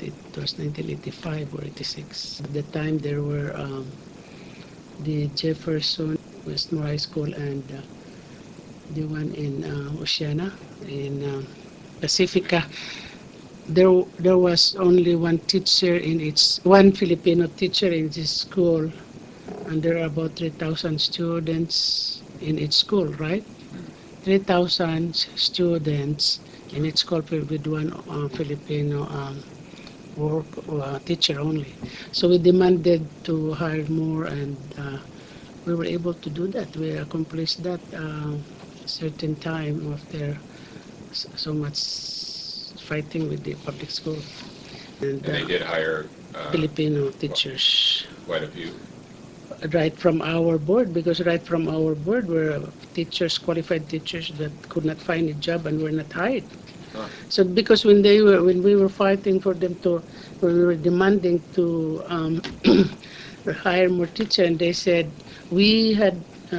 it was 1985 or 86. At the time, there were the Jefferson Westmore High School and the one in Oceana in Pacifica. There was only one Filipino teacher in this school, and there are about 3,000 students in each school, right? 3,000 students in each school with one Filipino work teacher only. So we demanded to hire more, and we were able to do that. We accomplished that certain time after so much fighting with the public school. And they did hire Filipino teachers. quite a few. Right from our board, because right from our board were teachers, qualified teachers that could not find a job and were not hired. Huh. So because when we were fighting for them to, when we were demanding to hire more teachers, and they said we had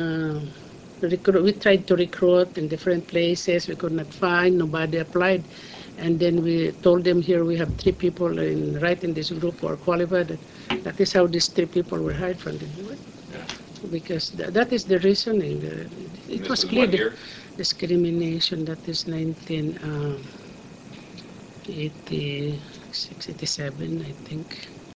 we tried to recruit in different places, we could not find, nobody applied, and then we told them here we have 3 people right in this group who are qualified. That is how these 3 people were hired from the board. Yeah. Because that is the reasoning. It was clear. What year? Discrimination. That is 1986, 87, I think.